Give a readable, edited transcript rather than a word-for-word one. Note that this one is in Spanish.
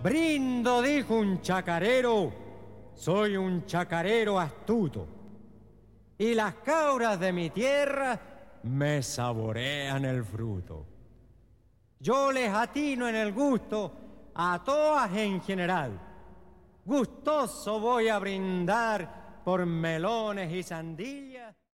Brindo, dijo un chacarero, soy un chacarero astuto, y las cabras de mi tierra me saborean el fruto. Yo les atino en el gusto a todas en general. Gustoso voy a brindar por melones y sandías.